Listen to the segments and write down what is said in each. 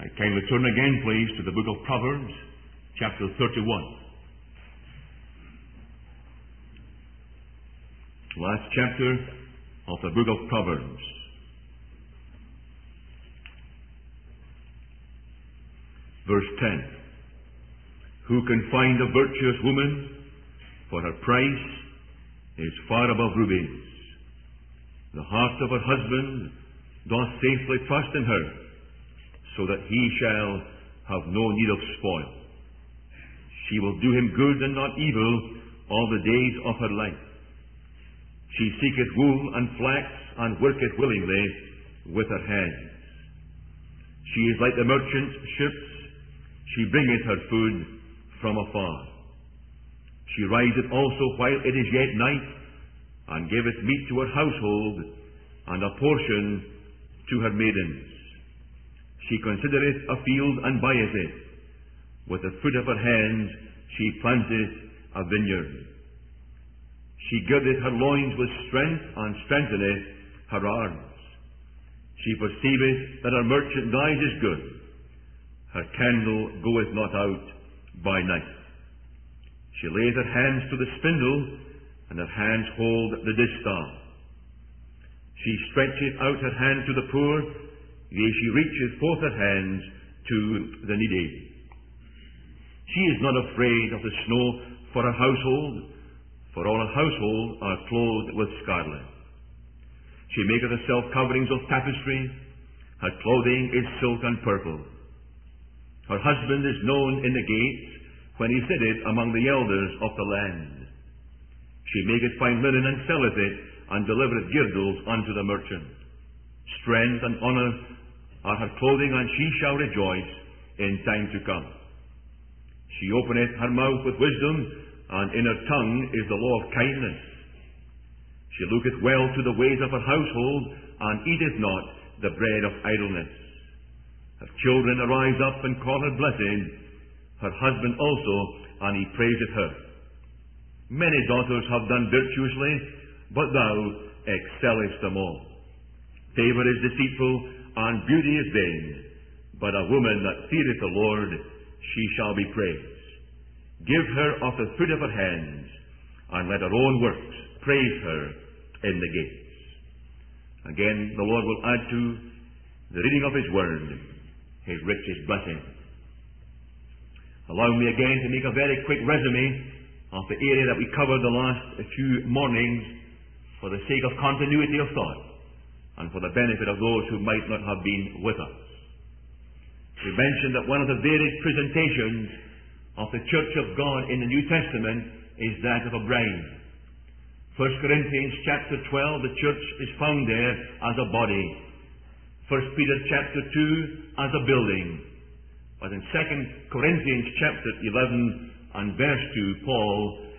Kindly turn again, please, to the book of Proverbs, chapter 31. Last chapter of the book of Proverbs. Verse 10. Who can find a virtuous woman? For her price is far above rubies. The heart of her husband doth safely trust in her, so that he shall have no need of spoil. She will do him good and not evil all the days of her life. She seeketh wool and flax, and worketh willingly with her hands. She is like the merchant's ships. She bringeth her food from afar. She riseth also while it is yet night, and giveth meat to her household, and a portion to her maidens. She considereth a field and buyeth it. With the fruit of her hands she planteth a vineyard. She girdeth her loins with strength, and strengtheneth her arms. She perceiveth that her merchandise is good. Her candle goeth not out by night. She layeth her hands to the spindle, and her hands hold the distaff. She stretcheth out her hand to the poor, yea, she reacheth forth her hands to the needy. She is not afraid of the snow for her household, for all her household are clothed with scarlet. She maketh herself coverings of tapestry, her clothing is silk and purple. Her husband is known in the gates, when he sitteth among the elders of the land. She maketh fine linen and selleth it, and delivereth girdles unto the merchant. Strength and honour are her clothing, and she shall rejoice in time to come. She openeth her mouth with wisdom, and in her tongue is the law of kindness. She looketh well to the ways of her household, and eateth not the bread of idleness. Her children arise up and call her blessed, her husband also, and he praiseth her. Many daughters have done virtuously, but thou excellest them all. Favour is deceitful, and beauty is vain, but a woman that feareth the Lord, she shall be praised. Give her of the fruit of her hands, and let her own works praise her in the gates. Again, the Lord will add to the reading of His word His richest blessing. Allow me again to make a very quick resume of the area that we covered the last few mornings, for the sake of continuity of thought and for the benefit of those who might not have been with us. We mentioned that one of the varied presentations of the Church of God in the New Testament is that of a bride. 1 Corinthians chapter 12, the church is found there as a body. 1 Peter chapter 2 as a building. But in 2 Corinthians chapter 11 and verse 2, Paul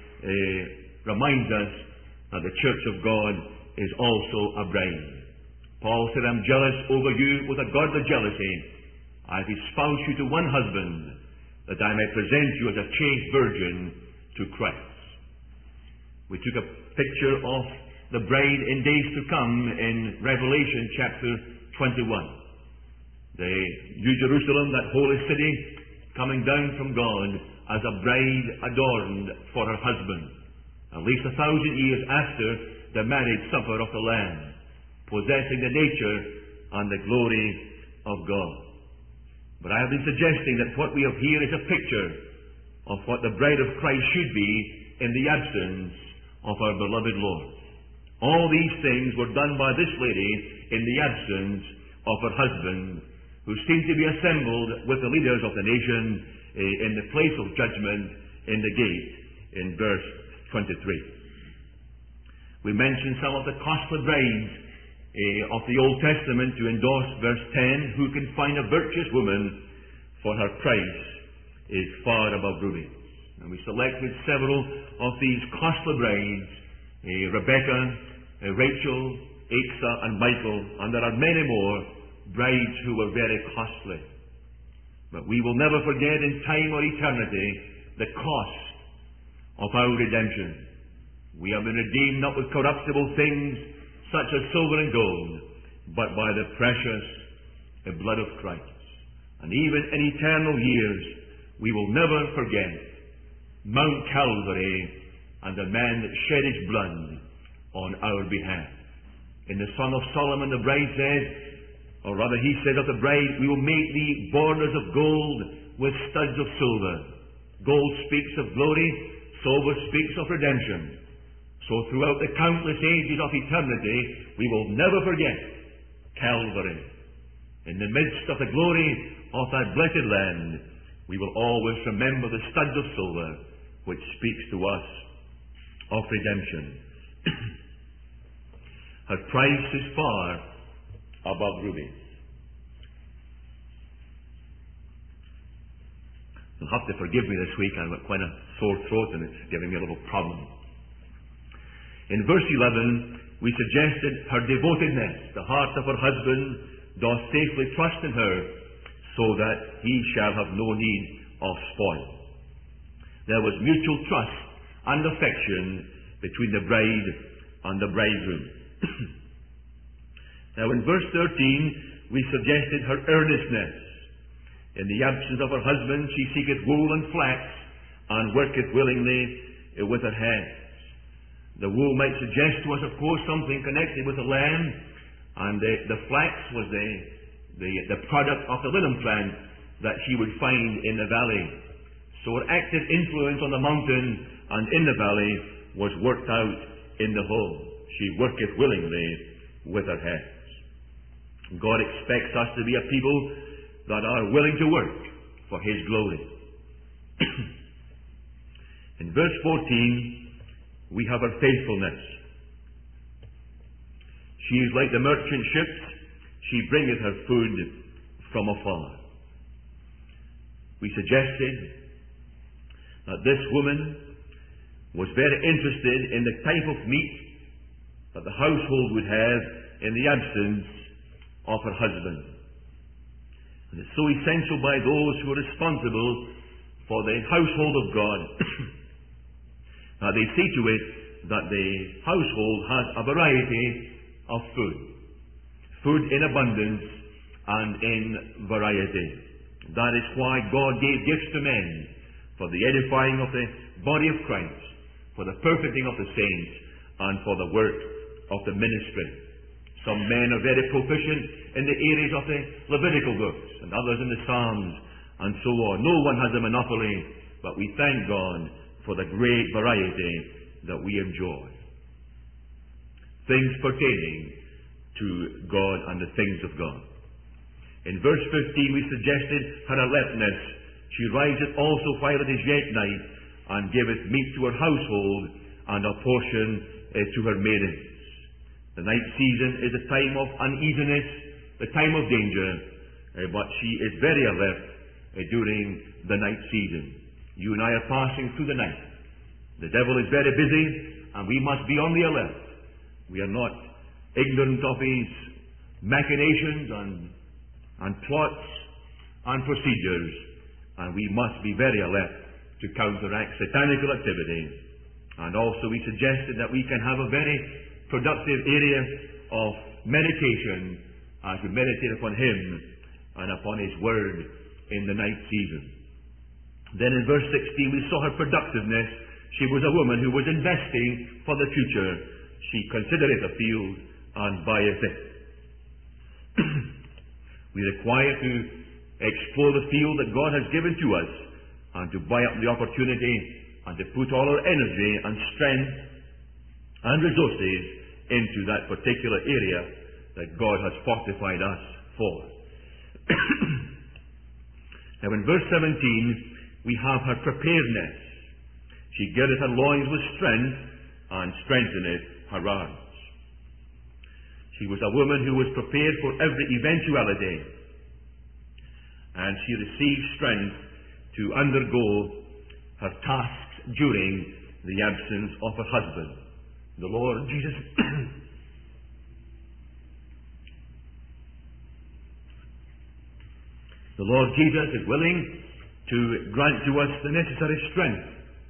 reminds us that the church of God is also a bride. Paul said, I'm jealous over you with a godly jealousy. I have espoused you to one husband, that I may present you as a chaste virgin to Christ. We took a picture of the bride in days to come in Revelation chapter 21. The New Jerusalem, that holy city, coming down from God as a bride adorned for her husband, at least 1,000 years after the marriage supper of the Lamb, possessing the nature and the glory of God. But I have been suggesting that what we have here is a picture of what the bride of Christ should be in the absence of our beloved Lord. All these things were done by this lady in the absence of her husband, who seemed to be assembled with the leaders of the nation in the place of judgment in the gate in verse 23. We mentioned some of the costly brides of the Old Testament to endorse verse 10, who can find a virtuous woman, for her price is far above rubies. And we selected several of these costly brides, Rebecca, Rachel, Asa, and Michael, and there are many more brides who were very costly. But we will never forget in time or eternity the cost of our redemption. We have been redeemed not with corruptible things such as silver and gold, but by the precious blood of Christ. And even in eternal years, we will never forget Mount Calvary and the man that shed his blood on our behalf. In the Song of Solomon, the bride says, or rather he said of the bride, we will make thee borders of gold with studs of silver. Gold speaks of glory, silver speaks of redemption. So throughout the countless ages of eternity, we will never forget Calvary. In the midst of the glory of that blessed land, we will always remember the studs of silver, which speaks to us of redemption. Her price is far above rubies. You'll have to forgive me this week. I've got quite a sore throat and it's giving me a little problem. In verse 11, we suggested her devotedness. The heart of her husband doth safely trust in her, so that he shall have no need of spoil. There was mutual trust and affection between the bride and the bridegroom. Now in verse 13, we suggested her earnestness. In the absence of her husband, she seeketh wool and flax, and worketh willingly with her hands. The wool might suggest to us, of course, something connected with the lamb, and the flax was the product of the linen plant that she would find in the valley. So her active influence on the mountain and in the valley was worked out in the home. She worketh willingly with her hands. God expects us to be a people that are willing to work for His glory. In verse 14, we have her faithfulness. She is like the merchant ships. She bringeth her food from afar. We suggested that this woman was very interested in the type of meat that the household would have in the absence of her husband. And it's so essential by those who are responsible for the household of God that they see to it that the household has a variety of food. Food in abundance and in variety. That is why God gave gifts to men, for the edifying of the body of Christ, for the perfecting of the saints, and for the work of the ministry. Some men are very proficient in the areas of the Levitical books, and others in the Psalms, and so on. No one has a monopoly, but we thank God for the great variety that we enjoy. Things pertaining to God and the things of God. In verse 15 we suggested her alertness. She riseth also while it is yet night, and giveth meat to her household, and a portion to her maidens. The night season is a time of uneasiness, the time of danger, but she is very alert during the night season. You and I are passing through the night. The devil is very busy, and we must be on the alert. We are not ignorant of his machinations and plots and procedures, and we must be very alert to counteract satanical activity. And also we suggested that we can have a very productive area of meditation as we meditate upon Him and upon His Word in the night season. Then in verse 16 we saw her productiveness. She was a woman who was investing for the future. She considereth a field and buyeth it. We require to explore the field that God has given to us, and to buy up the opportunity, and to put all our energy and strength and resources into that particular area that God has fortified us for. Now in verse 17 we have her preparedness. She girdeth her loins with strength, and strengtheneth her arms. She was a woman who was prepared for every eventuality, and she received strength to undergo her tasks during the absence of her husband. The Lord Jesus the Lord Jesus is willing to grant to us the necessary strength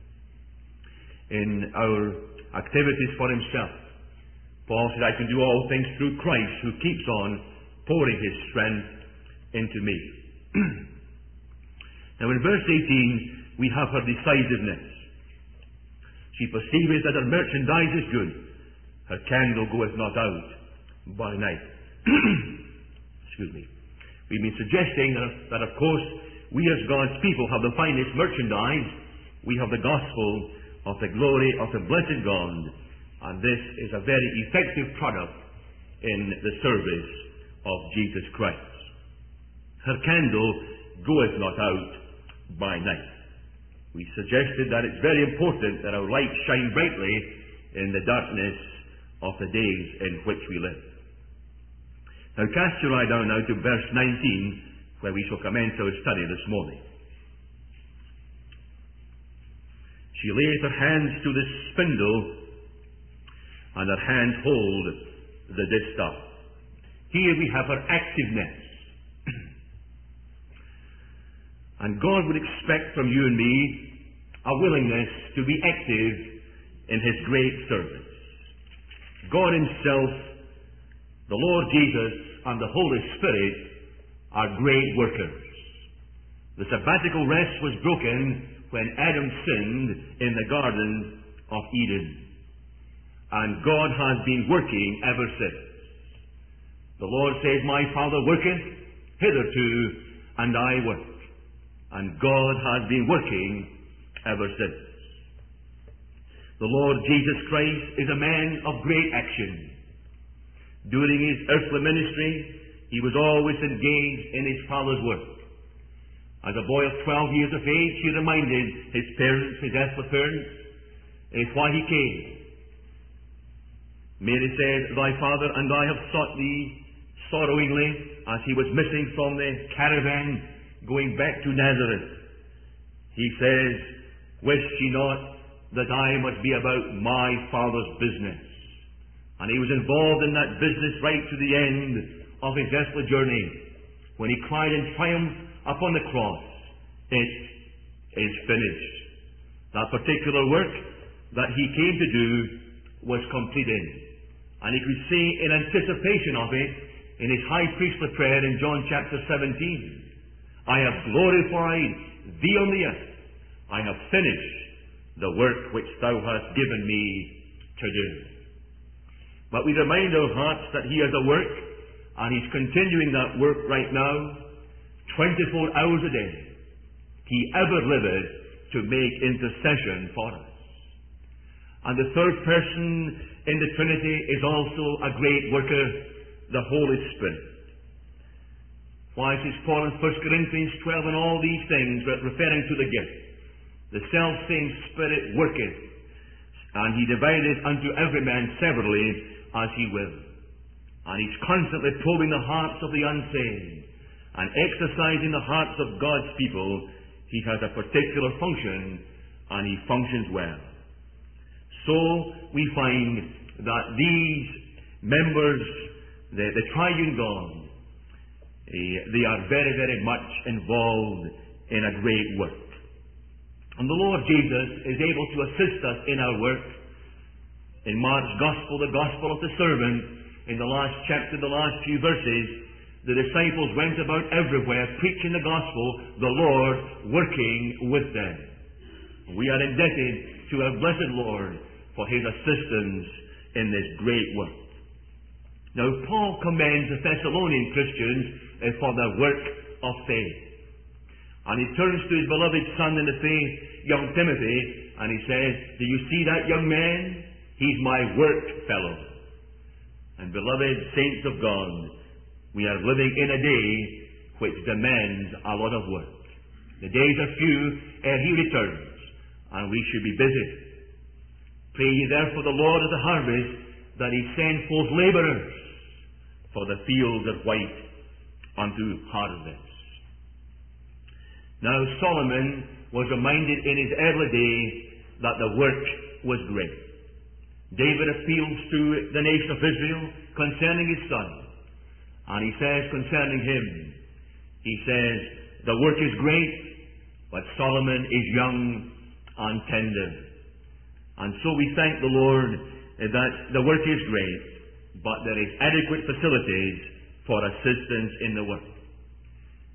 in our activities for Himself. Paul said, I can do all things through Christ who keeps on pouring His strength into me. Now in verse 18 we have her decisiveness. She perceiveth that her merchandise is good. Her candle goeth not out by night. Excuse me. We've been suggesting that of course we as God's people have the finest merchandise. We have the gospel of the glory of the blessed God, and this is a very effective product in the service of Jesus Christ. Her candle goeth not out by night. We suggested that it's very important that our light shine brightly in the darkness of the days in which we live. Now cast your eye down now to verse 19, where we shall commence our study this morning. She layeth her hands to the spindle, and her hands hold the distaff. Here we have her activeness. And God would expect from you and me a willingness to be active in His great service. God Himself, the Lord Jesus, and the Holy Spirit are great workers. The sabbatical rest was broken when Adam sinned in the Garden of Eden. And God has been working ever since. The Lord says, My Father worketh hitherto, and I work. And God has been working ever since. The Lord Jesus Christ is a man of great action. During His earthly ministry, He was always engaged in His Father's work. As a boy of 12 years of age, He reminded His parents, His earthly parents, why He came. Mary said, Thy father and I have sought Thee sorrowingly, as he was missing from the caravan going back to Nazareth. He says, Wist ye not that I must be about my Father's business? And he was involved in that business right to the end of his earthly journey, when he cried in triumph upon the cross, It is finished. That particular work that he came to do was completed. And he could see in anticipation of it in his high priestly prayer in John chapter 17, I have glorified Thee on the earth. I have finished the work which Thou hast given me to do. But we remind our hearts that He has a work, and He's continuing that work right now, 24 hours a day. He ever liveth to make intercession for us. And the third person in the Trinity is also a great worker, the Holy Spirit. Why says Paul in 1 Corinthians 12, and all these things, but referring to the gift, the self-same Spirit worketh, and He divideth unto every man severally as He will. And He's constantly probing the hearts of the unsaved, and exercising the hearts of God's people. He has a particular function, and He functions well. So we find that these members, the triune God, they are very, very much involved in a great work. And the Lord Jesus is able to assist us in our work. In Mark's Gospel, the Gospel of the Servant, in the last chapter, the last few verses, the disciples went about everywhere preaching the Gospel, the Lord working with them. We are indebted to our blessed Lord for His assistance in this great work. Now, Paul commends the Thessalonian Christians for their work of faith. And he turns to his beloved son in the faith, young Timothy, and he says, Do you see that young man? He's my work fellow. And beloved saints of God, we are living in a day which demands a lot of work. The days are few ere He returns, and we should be busy. Pray ye therefore the Lord of the harvest that He send forth labourers, for the fields are white unto harvest. Now Solomon was reminded in his early days that the work was great. David appeals to the nation of Israel concerning his son. And he says concerning him, he says, the work is great, but Solomon is young and tender. And so we thank the Lord that the work is great, but there is adequate facilities for assistance in the work.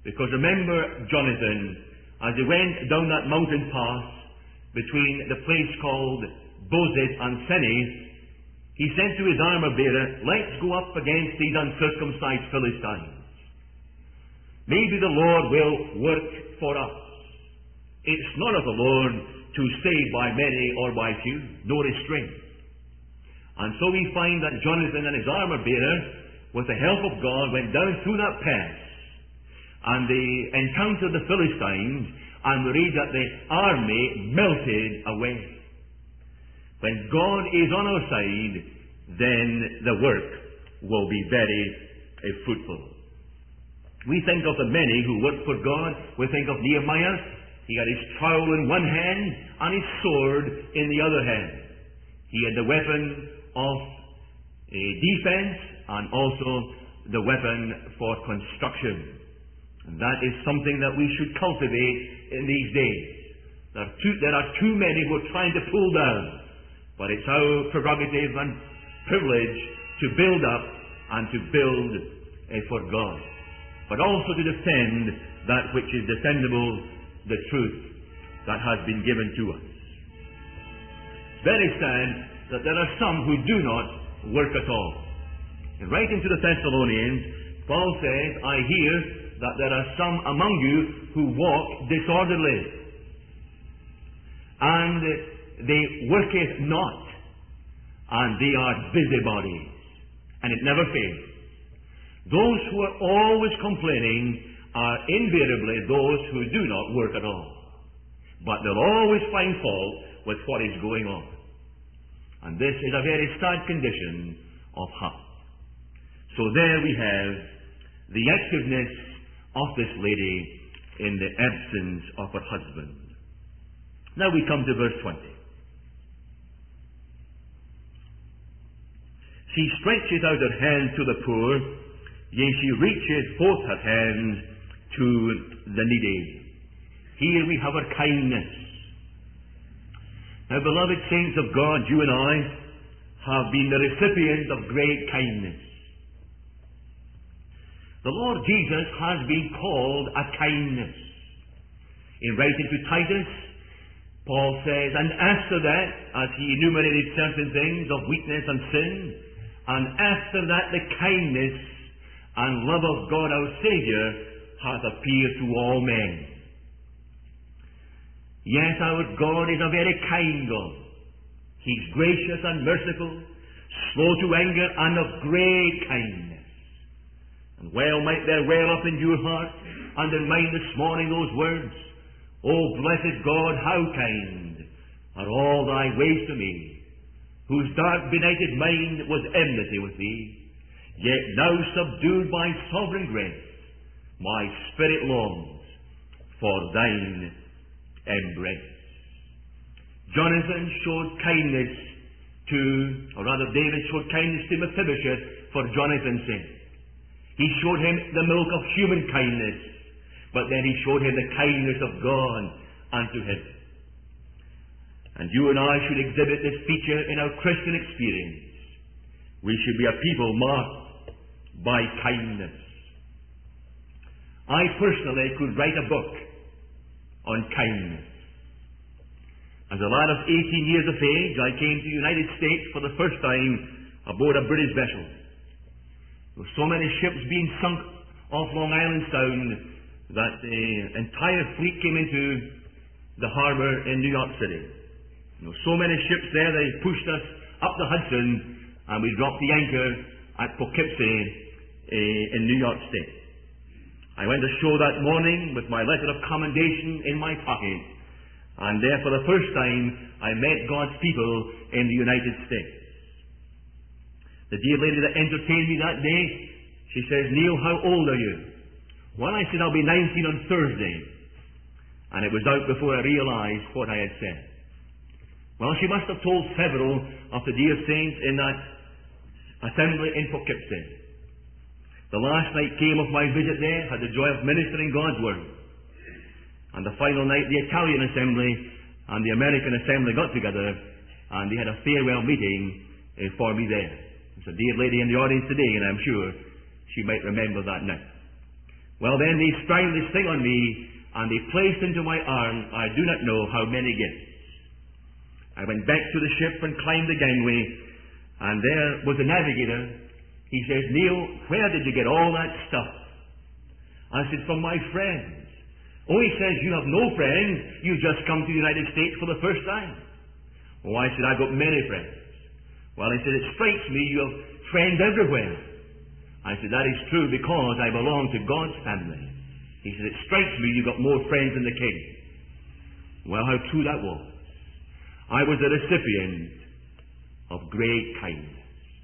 Because remember Jonathan, as he went down that mountain pass between the place called Bozez and Seni, he said to his armor-bearer, let's go up against these uncircumcised Philistines. Maybe the Lord will work for us. It's not of the Lord to save by many or by few, no restraint. And so we find that Jonathan and his armor-bearer, with the help of God, went down through that pass, and they encountered the Philistines, and we read that the army melted away. When God is on our side, then the work will be very fruitful. We think of the many who worked for God. We think of Nehemiah. He had his trowel in one hand and his sword in the other hand. He had the weapon of defense and also the weapon for construction. And that is something that we should cultivate in these days. There are too many who are trying to pull down, but it's our prerogative and privilege to build up and to build for God, but also to defend that which is defendable, the truth that has been given to us. Very sad that there are some who do not work at all. In writing to the Thessalonians, Paul says, I hear that there are some among you who walk disorderly, and they worketh not, and they are busybodies, and it never fails. Those who are always complaining are invariably those who do not work at all, but they'll always find fault with what is going on. And this is a very sad condition of heart. So there we have the activeness of this lady in the absence of her husband. Now we come to verse 20. She stretcheth out her hand to the poor, yea, she reacheth forth her hands to the needy. Here we have her kindness. Now, beloved saints of God, you and I have been the recipients of great kindness. The Lord Jesus has been called a kindness. In writing to Titus, Paul says, and after that, as he enumerated certain things of weakness and sin, and after that the kindness and love of God our Saviour hath appeared to all men. Yes, our God is a very kind God. He's gracious and merciful, slow to anger, and of great kindness. And well might there well up in your heart and in mine this morning those words, O blessed God, how kind are all thy ways to me, whose dark benighted mind was enmity with thee, yet now subdued by sovereign grace, my spirit longs for thine embrace. Jonathan showed kindness to, or rather David showed kindness to Mephibosheth for Jonathan's sake. He showed him the milk of human kindness, but then he showed him the kindness of God unto him. And you and I should exhibit this feature in our Christian experience. We should be a people marked by kindness. I personally could write a book on kindness. As a lad of 18 years of age, I came to the United States for the first time aboard a British vessel. There were so many ships being sunk off Long Island Sound that the entire fleet came into the harbor in New York City. There were so many ships there, they pushed us up the Hudson, and we dropped the anchor at Poughkeepsie in New York State. I went ashore that morning with my letter of commendation in my pocket, and there for the first time I met God's people in the United States. The dear lady that entertained me that day, she says, Neil, how old are you? Well, I said, I'll be 19 on Thursday. And it was out before I realized what I had said. Well, she must have told several of the dear saints in that assembly in Poughkeepsie. The last night came of my visit there, had the joy of ministering God's Word. And the final night, the Italian assembly and the American assembly got together, and they had a farewell meeting for me there. There's a dear lady in the audience today, and I'm sure she might remember that night. Well, then they sprang this thing on me, and they placed into my arm, I do not know how many gifts. I went back to the ship and climbed the gangway, and there was the navigator. He says, Neil, where did you get all that stuff? I said, from my friends. Oh, he says, you have no friends. You just come to the United States for the first time. Oh, I said, I've got many friends. Well, he said, it strikes me you have friends everywhere. I said, that is true because I belong to God's family. He said, it strikes me you've got more friends than the king. Well, how true that was. I was the recipient of great kindness.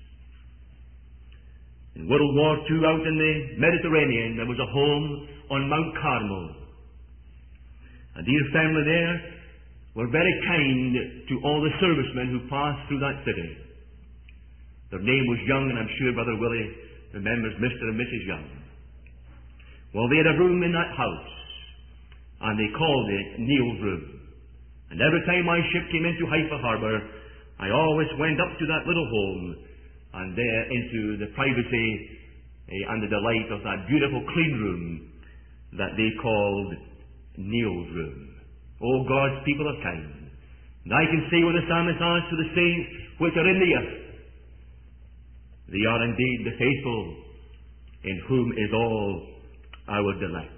In World War II, out in the Mediterranean, there was a home on Mount Carmel. A dear family there were very kind to all the servicemen who passed through that city. Their name was Young, and I'm sure Brother Willie remembers Mr. and Mrs. Young. Well, they had a room in that house, and they called it Neil's room. And every time my ship came into Haifa Harbour, I always went up to that little home and there into the privacy and the delight of that beautiful clean room that they called Neil's room. Oh, God's people are kind. And I can say with the psalmist says to the saints which are in the earth, they are indeed the faithful in whom is all our delight.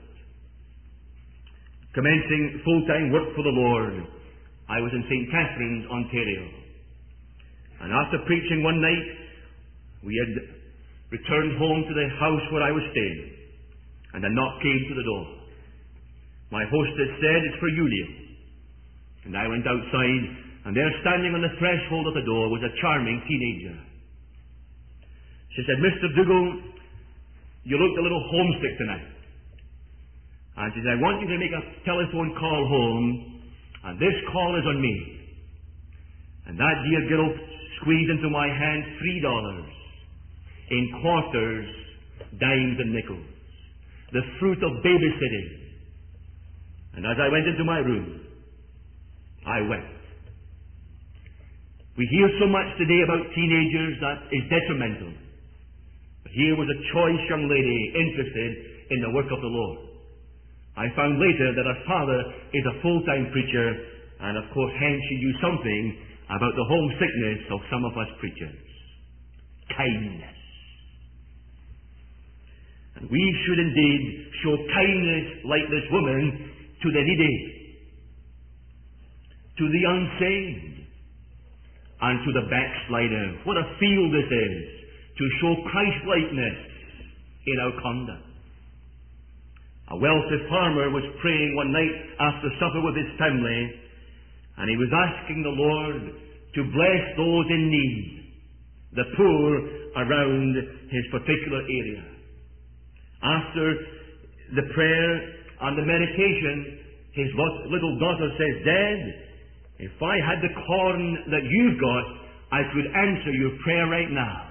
Commencing full-time work for the Lord, I was in St. Catharines, Ontario. And after preaching one night, we had returned home to the house where I was staying. And a knock came to the door. My hostess said, it's for you, Neil. And I went outside, and there standing on the threshold of the door was a charming teenager. She said, Mr. Dougal, you looked a little homesick tonight. And she said, I want you to make a telephone call home, and this call is on me. And that dear girl squeezed into my hand $3 in quarters, dimes, and nickels. The fruit of babysitting. And as I went into my room, I wept. We hear so much today about teenagers that is detrimental. But here was a choice young lady interested in the work of the Lord. I found later that her father is a full-time preacher, and of course hence she knew something about the homesickness of some of us preachers. Kindness. And we should indeed show kindness like this woman to the needy, to the unsaved, and to the backslider. What a field this is to show Christ-likeness in our conduct. A wealthy farmer was praying one night after supper with his family, and he was asking the Lord to bless those in need, the poor around his particular area. After the prayer and the meditation, his little daughter says, Dad, if I had the corn that you've got, I could answer your prayer right now.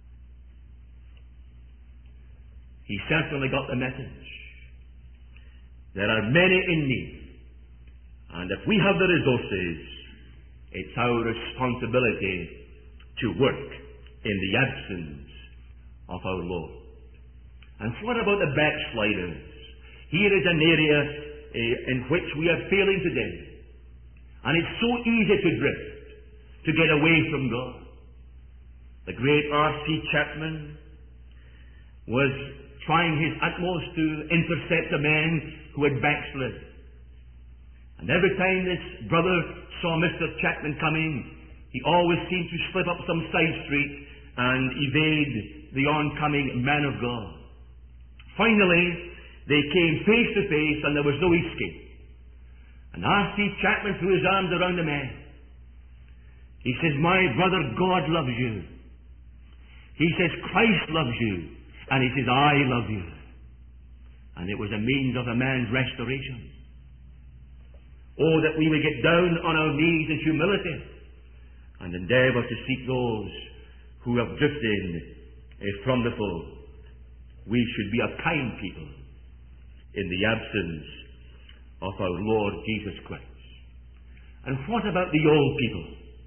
He certainly got the message. There are many in need. And if we have the resources, it's our responsibility to work in the absence of our Lord. And what about the backsliders? Here is an area in which we are failing today. And it's so easy to drift, to get away from God. The great R.C. Chapman was trying his utmost to intercept a man who had backslid. And every time this brother saw Mr. Chapman coming, he always seemed to slip up some side street and evade the oncoming man of God. Finally, they came face to face and there was no escape. And R.C. Chapman threw his arms around the man. He says, my brother, God loves you. He says, Christ loves you. And he says, I love you. And it was a means of a man's restoration. Oh, that we would get down on our knees in humility and endeavour to seek those who have drifted from the fold. We should be a kind people in the absence of our Lord Jesus Christ. And what about the old people?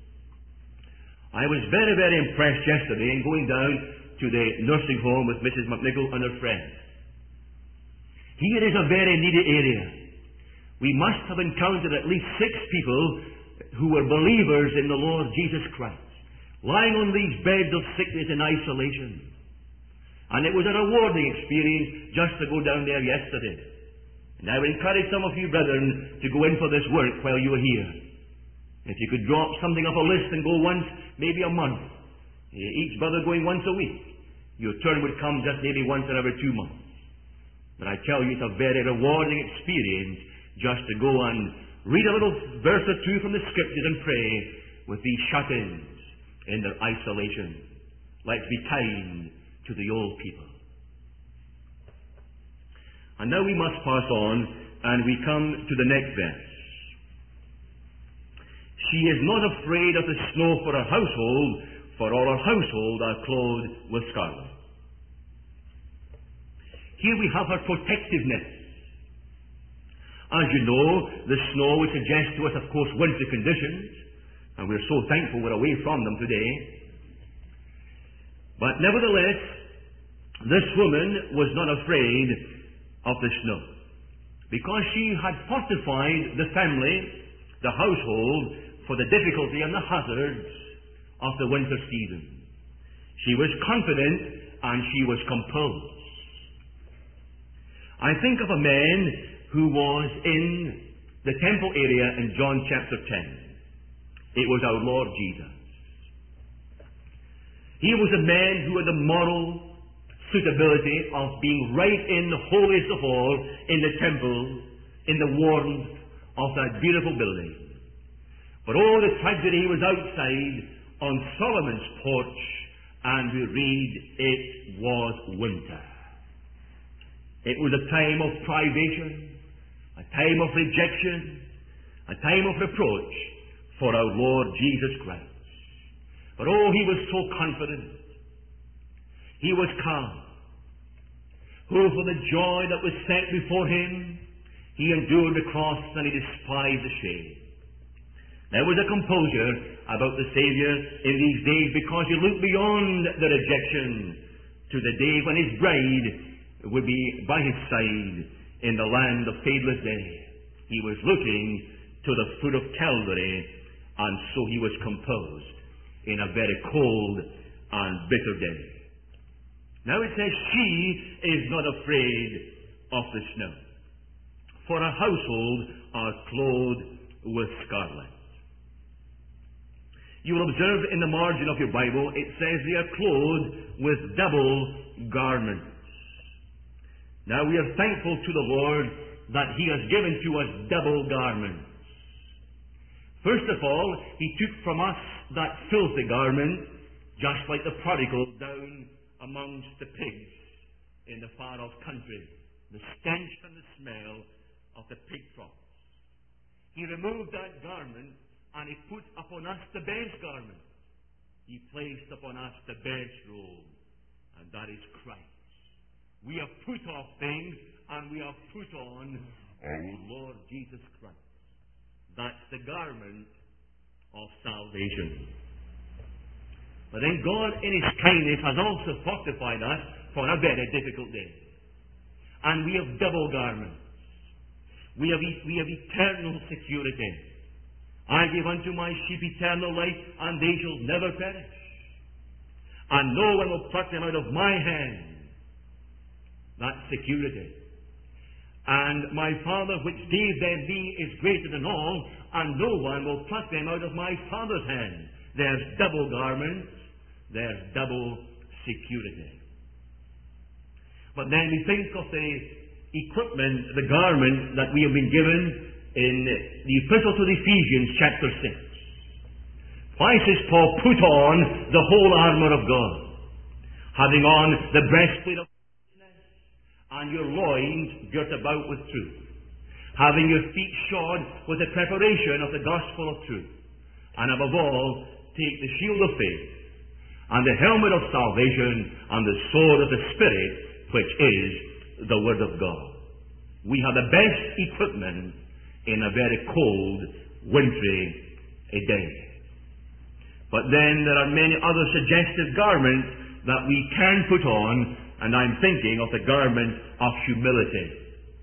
I was very, very impressed yesterday in going down to the nursing home with Mrs. McNichol and her friend. Here is a very needy area. We must have encountered at least 6 people who were believers in the Lord Jesus Christ, lying on these beds of sickness in isolation. And it was a rewarding experience just to go down there yesterday. And I would encourage some of you brethren to go in for this work while you are here. If you could drop something off a list and go once, maybe a month, each brother going once a week, your turn would come just maybe once in every 2 months. But I tell you, it's a very rewarding experience just to go and read a little verse or 2 from the Scriptures and pray with these shut-ins in their isolation. Let's be kind to the old people. And now we must pass on, and we come to the next verse. She is not afraid of the snow for her household, for all her household are clothed with scarlet. Here we have her protectiveness. As you know, the snow would suggest to us, of course, winter conditions, and we're so thankful we're away from them today. But nevertheless, this woman was not afraid of the snow, because she had fortified the family, the household, for the difficulty and the hazards of the winter season. She was confident and she was composed. I think of a man who was in the temple area in John chapter 10. It was our Lord Jesus. He was a man who had the moral suitability of being right in the holiest of all, in the temple, in the warmth of that beautiful building. But oh, the tragedy, he was outside on Solomon's porch, and we read it was winter. It was a time of privation, a time of rejection, a time of reproach for our Lord Jesus Christ. But oh, he was so confident. He was calm. Who for the joy that was set before him, he endured the cross and he despised the shame. There was a composure about the Savior in these days, because he looked beyond the rejection to the day when his bride would be by his side in the land of fadeless day. He was looking to the foot of Calvary, and so he was composed in a very cold and bitter day. Now it says, she is not afraid of the snow, for her household are clothed with scarlet. You will observe in the margin of your Bible, it says they are clothed with double garments. Now we are thankful to the Lord that he has given to us double garments. First of all, he took from us that filthy garment, just like the prodigal down amongst the pigs in the far-off country, the stench and the smell of the pig troughs. He removed that garment, and he put upon us the best garment. He placed upon us the best robe, and that is Christ. We have put off things, and we have put on our Lord Jesus Christ. That's the garment of salvation. But then God, in his kindness, has also fortified us for a very difficult day. And we have double garments. We have eternal security. I give unto my sheep eternal life, and they shall never perish. And no one will pluck them out of my hand. That's security. And my Father which gave them me is greater than all, and no one will pluck them out of my Father's hand. There's double garments, there's double security. But then we think of the equipment, the garment that we have been given in the Epistle to the Ephesians, chapter 6. Why says Paul, put on the whole armour of God, having on the breastplate of righteousness, and your loins girt about with truth, having your feet shod with the preparation of the gospel of truth, and above all, take the shield of faith, and the helmet of salvation, and the sword of the Spirit, which is the Word of God. We have the best equipment in a very cold, wintry day. But then there are many other suggestive garments that we can put on, and I'm thinking of the garment of humility.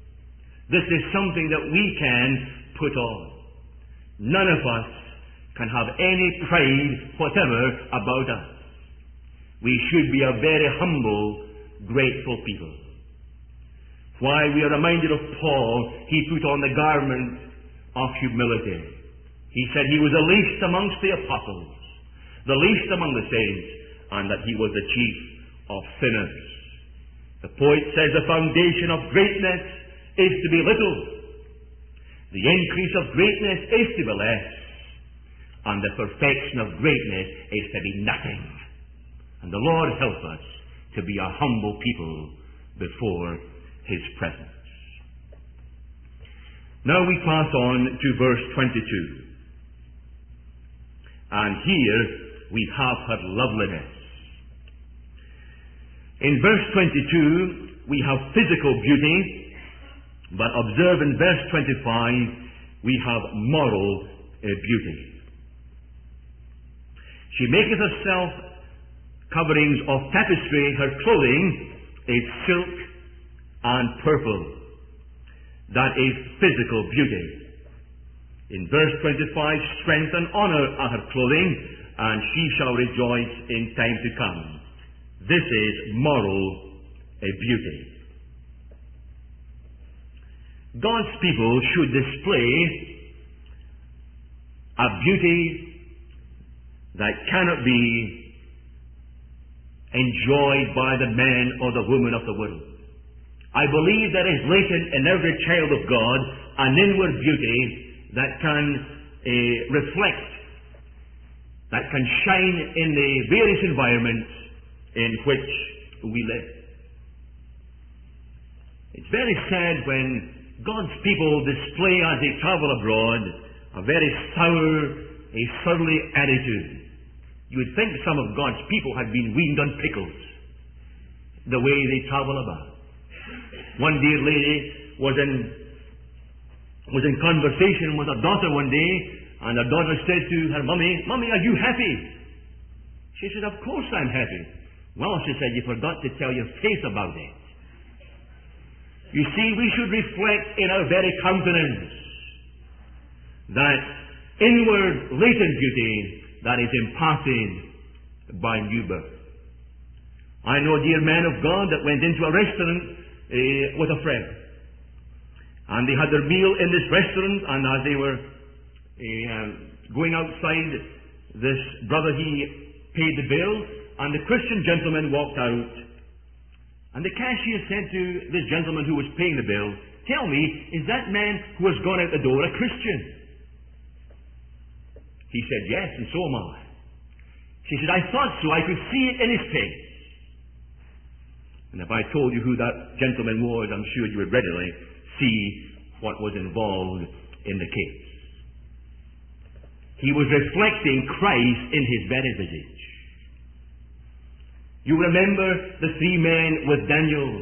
This is something that we can put on. None of us can have any pride whatever about us. We should be a very humble, grateful people. Why, we are reminded of Paul. He put on the garment of humility. He said he was the least amongst the apostles, the least among the saints, and that he was the chief of sinners. The poet says the foundation of greatness is to be little. The increase of greatness is to be less. And the perfection of greatness is to be nothing. And the Lord help us to be a humble people before His presence. Now we pass on to verse 22. And here we have her loveliness. In verse 22 we have physical beauty, but observe in verse 25 we have moral beauty. She maketh herself coverings of tapestry, her clothing is silk and purple. That is physical beauty. In verse 25, strength and honor are her clothing, and she shall rejoice in time to come. This is moral beauty. God's people should display a beauty that cannot be enjoyed by the man or the woman of the world. I believe there is latent in every child of God an inward beauty that can reflect, that can shine in the various environments in which we live. It's very sad when God's people display as they travel abroad a very sour, a surly attitude. You would think some of God's people had been weaned on pickles, the way they travel about. One dear lady was in conversation with her daughter one day, and her daughter said to her mummy, "Mummy, are you happy?" She said, "Of course I'm happy." "Well," she said, "you forgot to tell your face about it." You see, we should reflect in our very countenance that inward latent beauty that is imparted by new birth. I know a dear man of God that went into a restaurant with a friend. And they had their meal in this restaurant, and as they were going outside, this brother, he paid the bill, and the Christian gentleman walked out. And the cashier said to this gentleman who was paying the bill, "Tell me, is that man who has gone out the door a Christian?" He said, "Yes, and so am I." She said, "I thought so. I could see it in his face." And if I told you who that gentleman was, I'm sure you would readily see what was involved in the case. He was reflecting Christ in his very visage. You remember the three men with Daniel: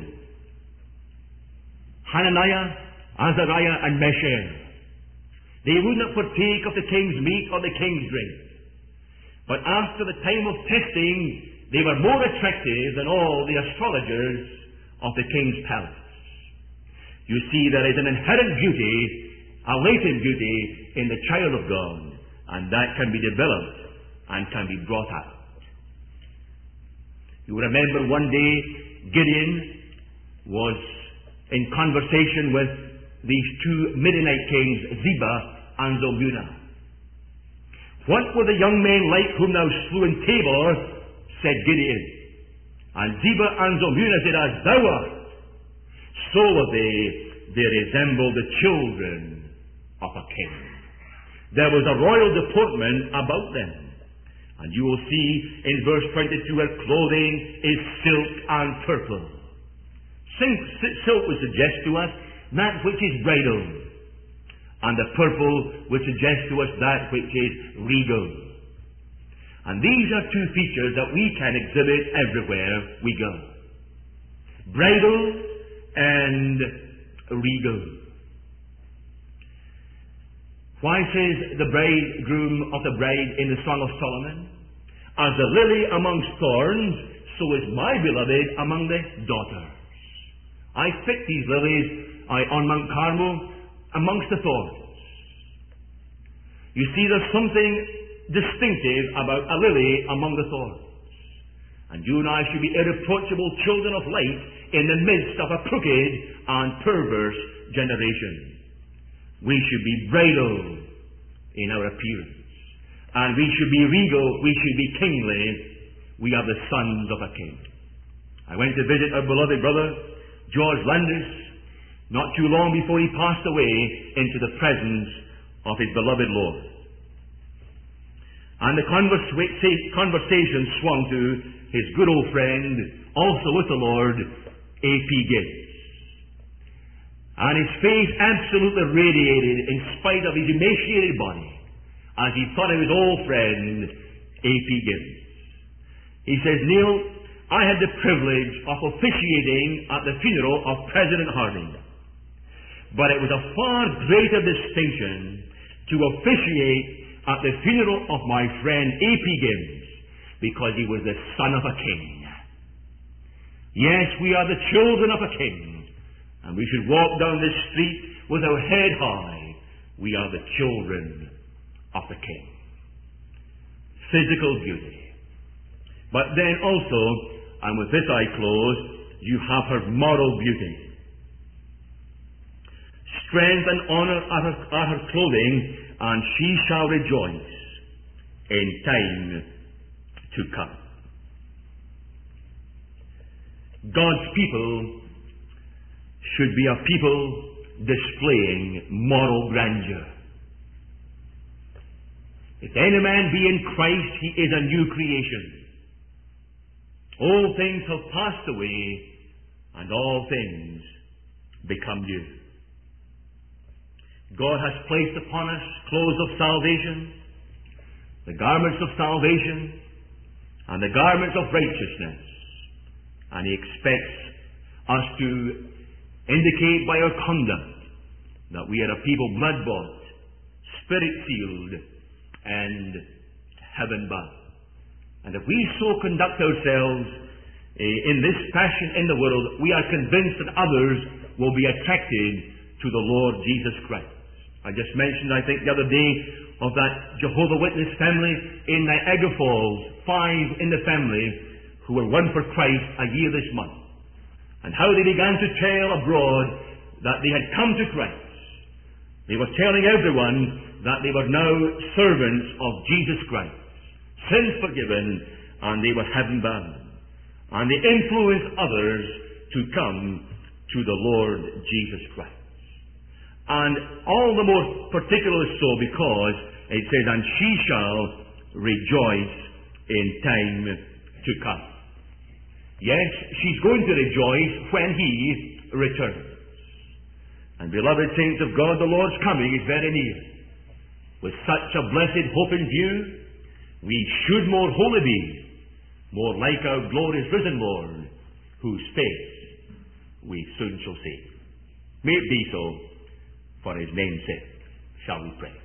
Hananiah, Azariah, and Mishael. They would not partake of the king's meat or the king's drink. But after the time of testing, they were more attractive than all the astrologers of the king's palace. You see, there is an inherent beauty, a latent beauty in the child of God, and that can be developed and can be brought out. You remember one day Gideon was in conversation with these two Midianite kings, Zebah and Zalmunna. "What were the young men like whom thou slew in Tabor?" said Gideon. And Zebah and Zalmunna said, "As thou art, so were they resembled the children of a king." There was a royal deportment about them. And you will see in verse 22, her clothing is silk and purple. Silk would suggest to us that which is bridal, and the purple would suggest to us that which is regal. And these are two features that we can exhibit everywhere we go: bridal and regal. Why says the bridegroom of the bride in the Song of Solomon, "As the lily amongst thorns, so is my beloved among the daughters. I picked these lilies on Mount Carmel, amongst the thorns. You see, there's something distinctive about a lily among the thorns. And you and I should be irreproachable children of light in the midst of a crooked and perverse generation. We should be bridal in our appearance. And we should be regal, we should be kingly. We are the sons of a king. I went to visit our beloved brother, George Landis, not too long before he passed away into the presence of his beloved Lord. And the conversation swung to his good old friend, also with the Lord, A.P. Gibbs. And his face absolutely radiated in spite of his emaciated body, as he thought of his old friend, A.P. Gibbs. He says, Neil, I had the privilege of officiating at the funeral of President Harding. But it was a far greater distinction to officiate at the funeral of my friend A.P. Gibbs, because he was the son of a king. Yes, we are the children of a king, and we should walk down the street with our head high. We are the children of the king. Physical beauty. But then also, and with this I close, you have her moral beauty. Strength and honor are her clothing, and she shall rejoice in time to come. God's people should be a people displaying moral grandeur. If any man be in Christ, he is a new creation. All things have passed away, and all things become new. God has placed upon us clothes of salvation, the garments of salvation, and the garments of righteousness. And He expects us to indicate by our conduct that we are a people blood-bought, spirit-sealed, and heaven-bound. And if we so conduct ourselves in this fashion in the world, we are convinced that others will be attracted to the Lord Jesus Christ. I just mentioned, I think, the other day of that Jehovah's Witness family in Niagara Falls, 5 in the family who were won for Christ a year this month. And how they began to tell abroad that they had come to Christ. They were telling everyone that they were now servants of Jesus Christ, sins forgiven, and they were heaven-bound. And they influenced others to come to the Lord Jesus Christ. And all the more particularly so because it says, and she shall rejoice in time to come. Yes, she's going to rejoice when He returns. And beloved saints of God, the Lord's coming is very near. With such a blessed hope in view, we should more wholly be, more like our glorious risen Lord, whose face we soon shall see. May it be so, for His name's sake. Shall we pray?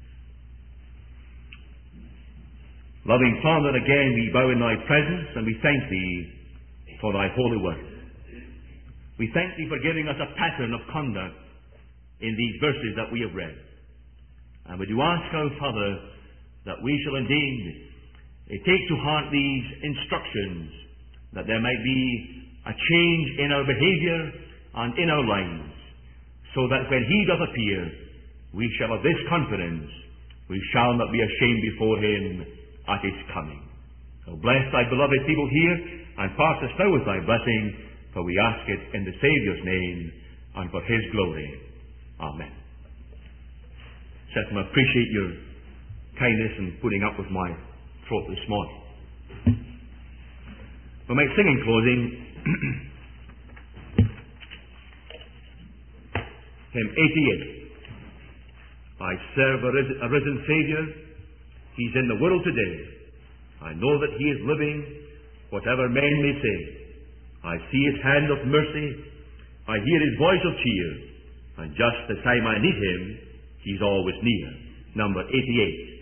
Loving Father, again we bow in Thy presence, and we thank Thee for Thy holy word. We thank Thee for giving us a pattern of conduct in these verses that we have read. And we do ask, our Father, that we shall indeed take to heart these instructions, that there might be a change in our behavior and in our lives, so that when He doth appear, we shall have this confidence: we shall not be ashamed before Him at His coming. So bless Thy beloved people here, and pass us now with Thy blessing, for we ask it in the Saviour's name, and for His glory. Amen. Certainly appreciate your kindness in putting up with my throat this morning. We might sing in closing hymn 88. I serve a risen Saviour. He's in the world today. I know that He is living, whatever men may say. I see His hand of mercy. I hear His voice of cheer. And just the time I need Him, He's always near. Number 88.